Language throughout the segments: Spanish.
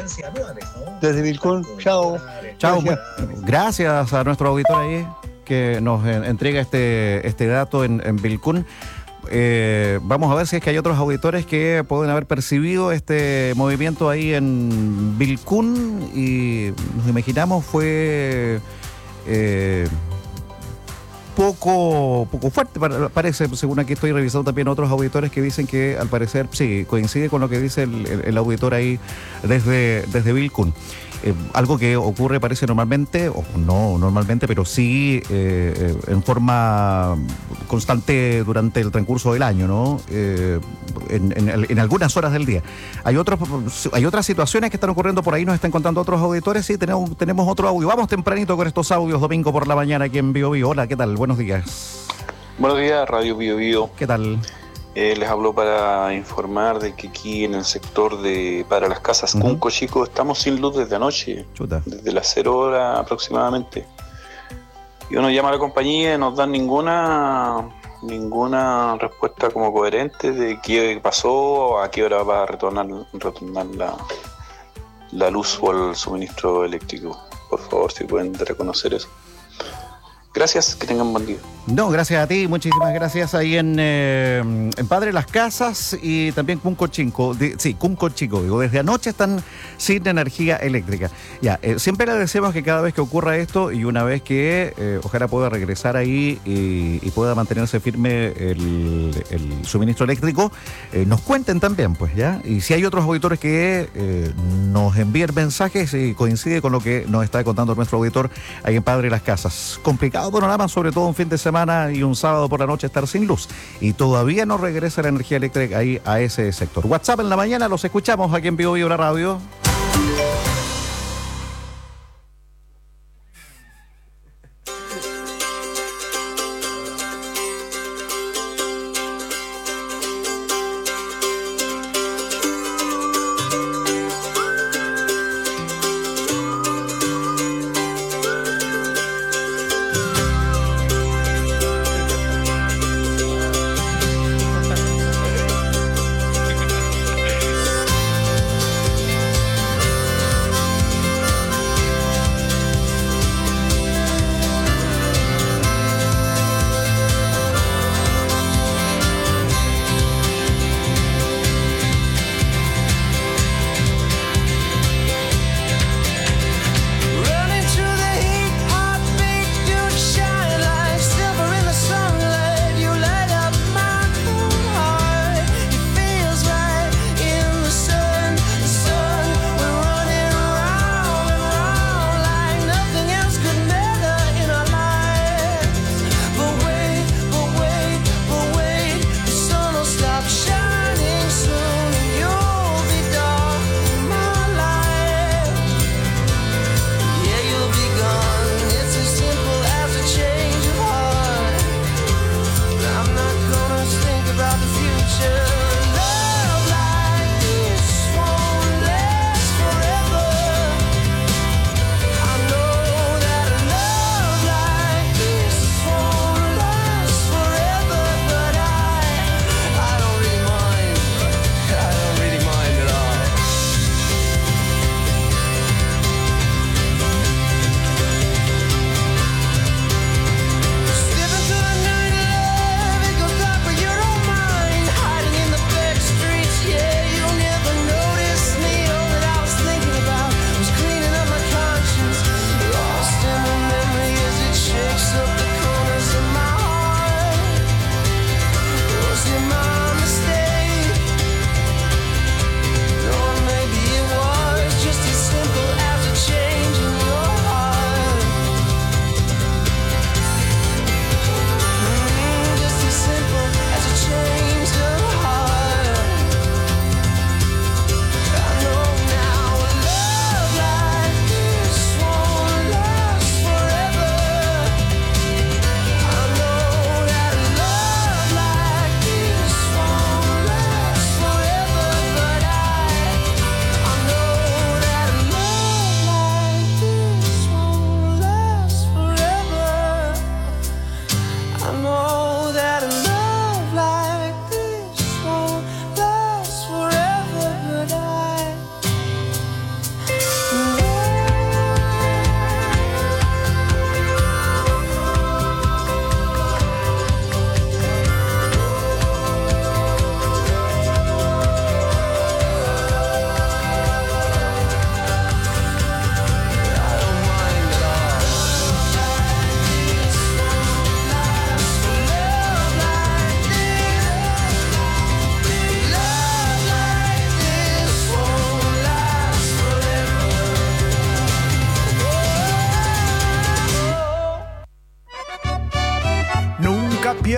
Desde Vilcún, chao. Chao. Gracias a nuestro auditor ahí que nos entrega este dato en Vilcún. Vamos a ver si es que hay otros auditores que pueden haber percibido este movimiento ahí en Vilcún y nos imaginamos fue poco fuerte, parece, según aquí estoy revisando también otros auditores que dicen que al parecer sí, coincide con lo que dice el auditor ahí desde Vilcún. Algo que ocurre parece normalmente, o no normalmente, pero sí en forma constante durante el transcurso del año, ¿no? En algunas horas del día. Hay otras situaciones que están ocurriendo por ahí, nos están contando otros auditores. Sí, tenemos otro audio. Vamos tempranito con estos audios, domingo por la mañana aquí en Bio Bio. Hola, ¿qué tal? Buenos días. Buenos días, Radio Bio Bio. ¿Qué tal? Les hablo para informar de que aquí en el sector para las casas Cunco Chico estamos sin luz desde anoche. Chuta. Desde las 0 horas aproximadamente. Y uno llama a la compañía y no dan ninguna respuesta como coherente de qué pasó, a qué hora va a retornar la luz o el suministro eléctrico. Por favor, si pueden dar a conocer eso. Gracias, que tengan buen día. No, gracias a ti, muchísimas gracias ahí en Padre Las Casas y también Cunco Chico. Cunco Chico, digo, desde anoche están sin energía eléctrica. Ya, siempre le deseamos que cada vez que ocurra esto y una vez que ojalá pueda regresar ahí y pueda mantenerse firme el suministro eléctrico, nos cuenten también, pues, ¿ya? Y si hay otros auditores que nos envíen mensajes y coincide con lo que nos está contando nuestro auditor ahí en Padre Las Casas. Complicado panorama, sobre todo un fin de semana y un sábado por la noche estar sin luz y todavía no regresa la energía eléctrica ahí a ese sector. WhatsApp en la mañana, los escuchamos aquí en Bio Bio la radio.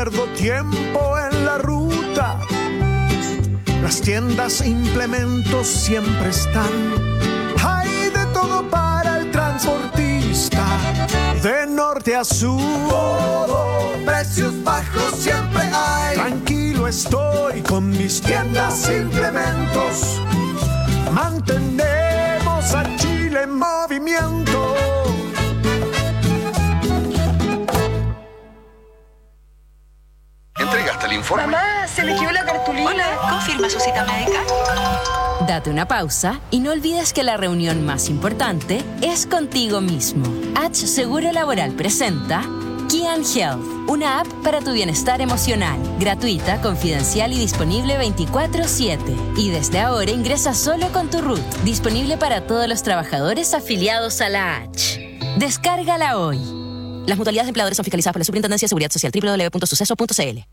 pierdo tiempo en la ruta. Las tiendas e implementos siempre están. Hay de todo para el transportista, de norte a sur. Todo, precios bajos siempre hay. Tranquilo estoy con mis tiendas e implementos. Mantenemos a Chile en movimiento. ¿Entregaste el informe? Mamá, se le quedó la cartulina. Hola, ¿confirma su cita médica? Date una pausa y no olvides que la reunión más importante es contigo mismo. H Seguro Laboral presenta Kian Health, una app para tu bienestar emocional, gratuita, confidencial y disponible 24/7. Y desde ahora ingresa solo con tu RUT, disponible para todos los trabajadores afiliados a la H. Descárgala hoy. Las mutualidades de empleadores son fiscalizadas por la Superintendencia de Seguridad Social, www.suceso.cl.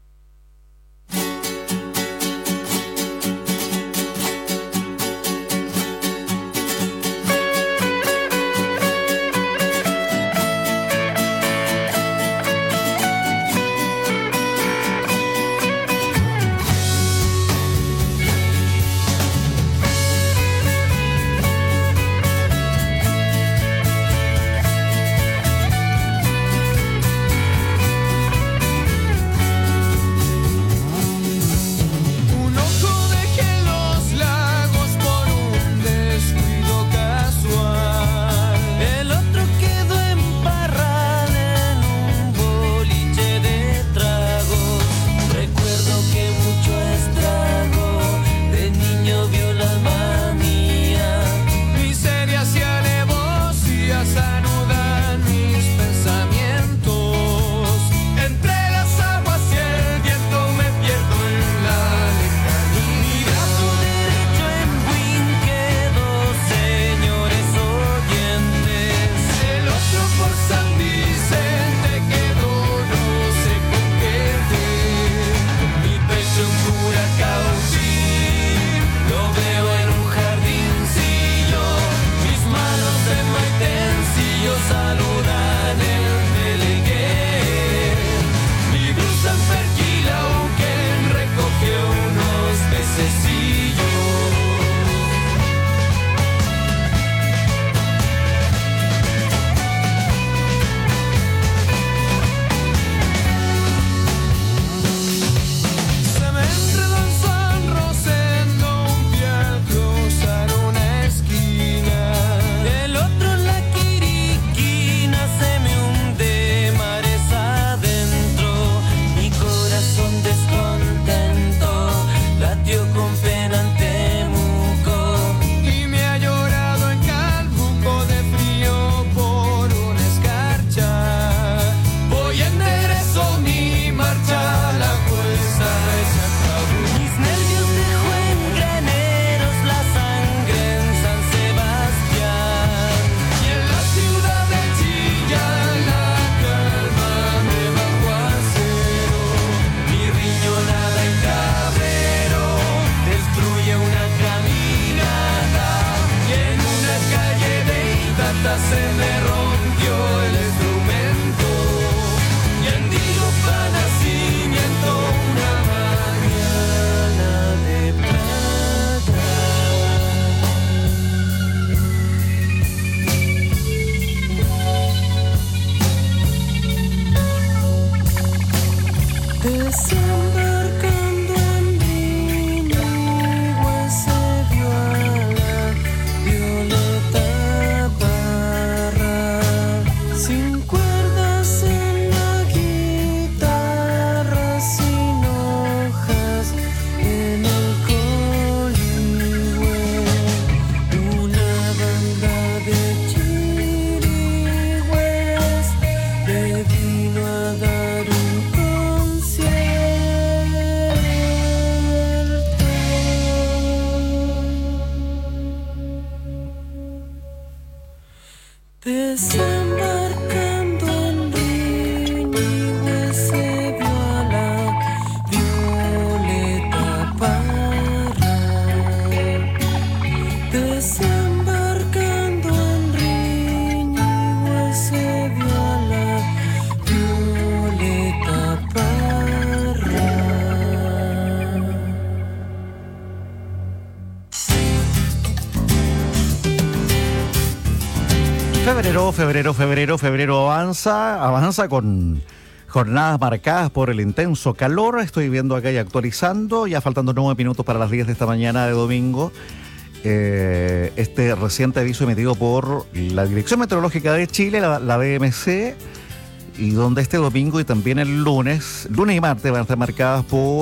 Febrero avanza con jornadas marcadas por el intenso calor. Estoy viendo acá y actualizando, ya faltando 9 minutos para las 10 de esta mañana de domingo. Este reciente aviso emitido por la Dirección Meteorológica de Chile, la DMC, y donde este domingo y también el lunes y martes van a estar marcadas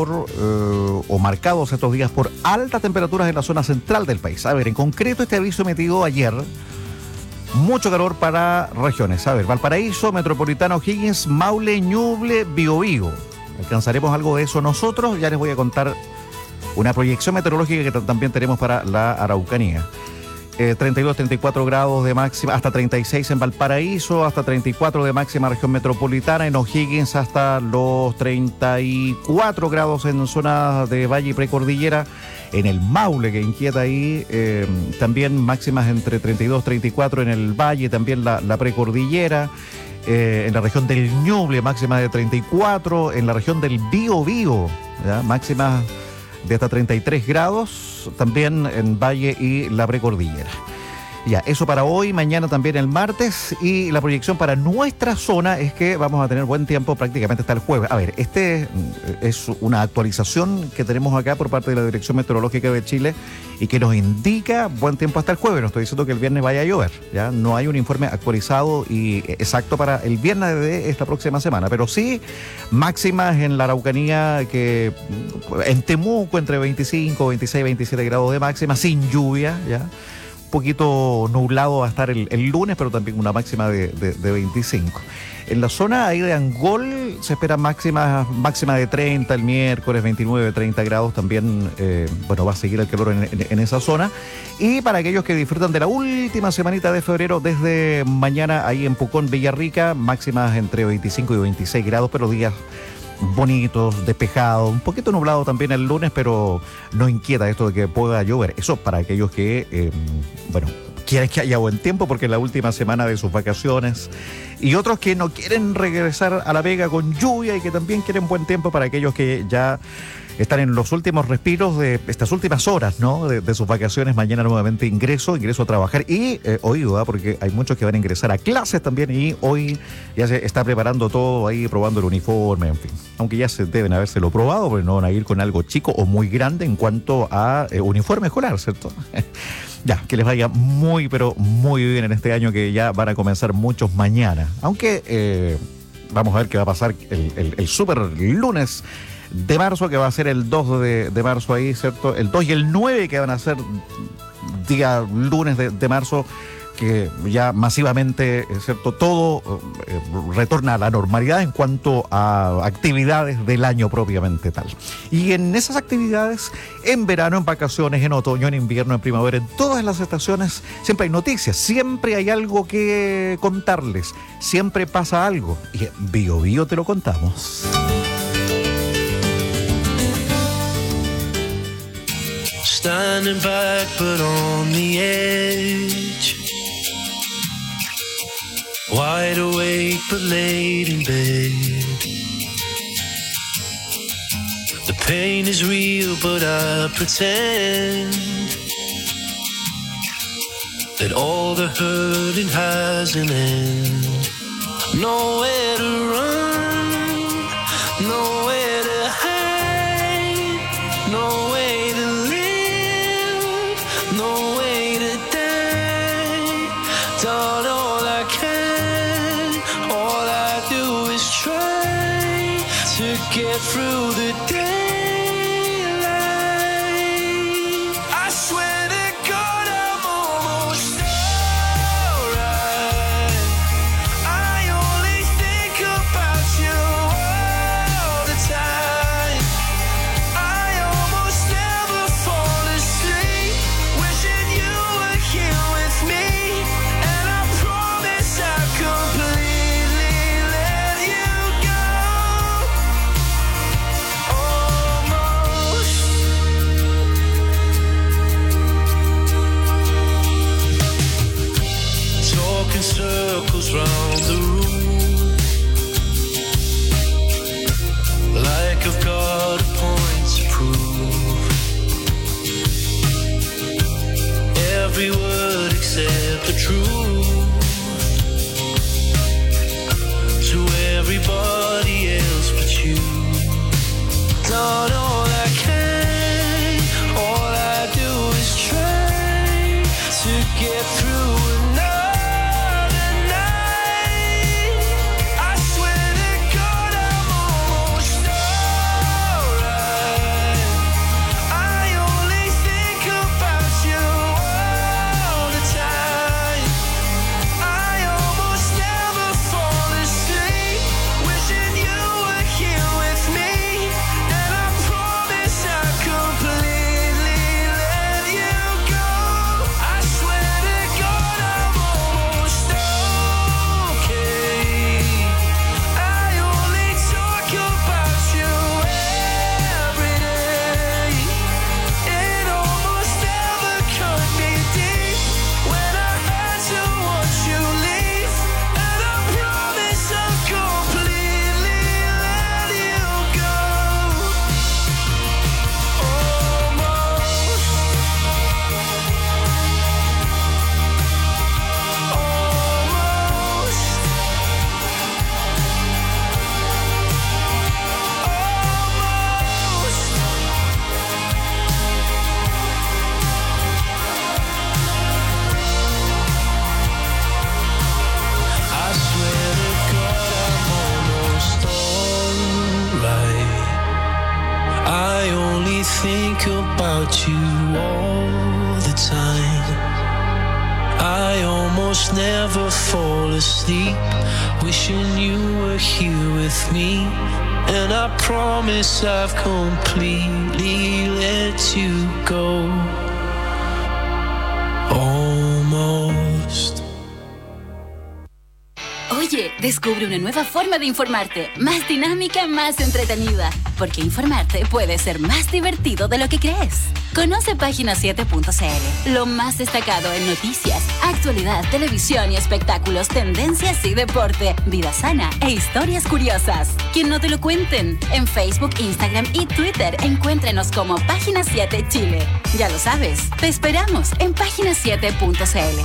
o marcados estos días por altas temperaturas en la zona central del país. A ver, en concreto este aviso emitido ayer. Mucho calor para regiones. A ver, Valparaíso, Metropolitana, O'Higgins, Maule, Ñuble, Biobío. ¿Alcanzaremos algo de eso nosotros? Ya les voy a contar una proyección meteorológica que también tenemos para la Araucanía. 32, 34 grados de máxima, hasta 36 en Valparaíso, hasta 34 de máxima región metropolitana, en O'Higgins hasta los 34 grados en zonas de Valle y Precordillera, en el Maule, que inquieta ahí, también máximas entre 32 y 34 en el Valle, también la Precordillera, en la región del Ñuble, máxima de 34, en la región del Biobío, máximas de hasta 33 grados, también en Valle y la Precordillera. Ya, eso para hoy, mañana también el martes, y la proyección para nuestra zona es que vamos a tener buen tiempo prácticamente hasta el jueves. A ver, este es una actualización que tenemos acá por parte de la Dirección Meteorológica de Chile y que nos indica buen tiempo hasta el jueves. No estoy diciendo que el viernes vaya a llover, ya no hay un informe actualizado y exacto para el viernes de esta próxima semana, pero sí máximas en la Araucanía, que en Temuco entre 25, 26, 27 grados de máxima, sin lluvia, ya. Un poquito nublado va a estar el lunes, pero también una máxima de 25. En la zona ahí de Angol se espera máxima de 30 el miércoles, 29, 30 grados también. Va a seguir el calor en esa zona. Y para aquellos que disfrutan de la última semanita de febrero, desde mañana ahí en Pucón, Villarrica, máximas entre 25 y 26 grados, pero días bonitos, despejados, un poquito nublado también el lunes, pero no inquieta esto de que pueda llover. Eso para aquellos que, quieren que haya buen tiempo porque es la última semana de sus vacaciones, y otros que no quieren regresar a la Vega con lluvia y que también quieren buen tiempo, para aquellos que ya están en los últimos respiros de estas últimas horas, ¿no? de sus vacaciones. Mañana nuevamente ingreso a trabajar y oído, porque hay muchos que van a ingresar a clases también, y hoy ya se está preparando todo ahí, probando el uniforme, en fin. Aunque ya se deben habérselo probado, porque no van a ir con algo chico o muy grande en cuanto a uniforme escolar, ¿cierto? Ya, que les vaya muy, pero muy bien en este año, que ya van a comenzar muchos mañana. Aunque vamos a ver qué va a pasar el super lunes de marzo, que va a ser el 2 de marzo ahí, ¿cierto? El 2 y el 9, que van a ser día lunes de marzo, que ya masivamente, ¿cierto? Todo retorna a la normalidad en cuanto a actividades del año propiamente tal. Y en esas actividades, en verano, en vacaciones, en otoño, en invierno, en primavera, en todas las estaciones, siempre hay noticias, siempre hay algo que contarles, siempre pasa algo. Y en Bio Bio te lo contamos. Standing back but on the edge, wide awake but laid in bed. The pain is real but I pretend that all the hurting has an end. Nowhere to run, nowhere to hide, no way to live, no way to die. Done all I can, all I do is try to get through the daylight. I swear to God I'm almost alright. I only think about you all the time. I almost never fall asleep, wishing you were here with me. And I promise I'll completely let you go. Almost. Talking circles round the room, like I've got a point to prove. Every word except the truth. everybody else but you. Done all I can, all I do is try to get through another night. I swear to God I'm almost alright. I only think about you all the time. I almost never fall asleep, wishing you were here with me. And I promise I'll completely let you go. I swear to God I'm almost okay. I only talk about you every day. It almost never cut me deep when I had to watch you leave. And I promise I'll completely let you go. Almost. I swear to God I'm almost alright. I only think about you all the time. I almost never fall asleep, wishing you were here with me. And I promise I've completely let you go. Almost. Oye, descubre una nueva forma de informarte, más dinámica, más entretenida, porque informarte puede ser más divertido de lo que crees. Conoce Página7.cl, lo más destacado en noticias, actualidad, televisión y espectáculos, tendencias y deporte, vida sana e historias curiosas. Que no te lo cuenten. En Facebook, Instagram y Twitter, encuéntrenos como Página 7 Chile. Ya lo sabes, te esperamos en Página7.cl.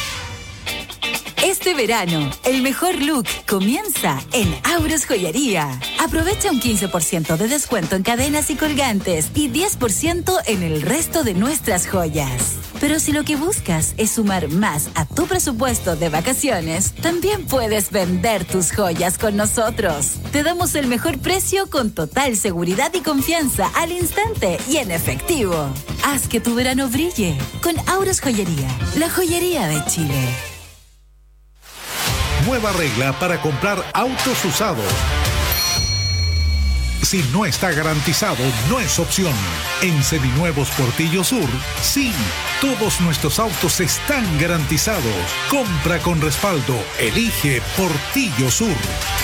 Este verano, el mejor look comienza en Auros Joyería. Aprovecha un 15% de descuento en cadenas y colgantes y 10% en el resto de nuestras joyas. Pero si lo que buscas es sumar más a tu presupuesto de vacaciones, también puedes vender tus joyas con nosotros. Te damos el mejor precio con total seguridad y confianza al instante y en efectivo. Haz que tu verano brille con Auros Joyería, la joyería de Chile. Nueva regla para comprar autos usados. Si no está garantizado, no es opción. En Seminuevos Portillo Sur, sí, todos nuestros autos están garantizados. Compra con respaldo. Elige Portillo Sur.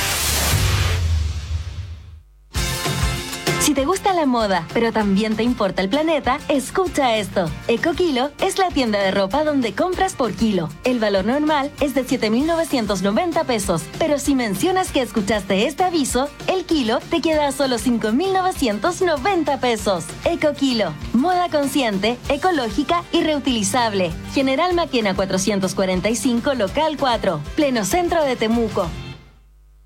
Si te gusta la moda, pero también te importa el planeta, escucha esto. EcoKilo es la tienda de ropa donde compras por kilo. El valor normal es de 7.990 pesos, pero si mencionas que escuchaste este aviso, el kilo te queda a solo 5.990 pesos. EcoKilo, moda consciente, ecológica y reutilizable. General Maquena 445, local 4, pleno centro de Temuco.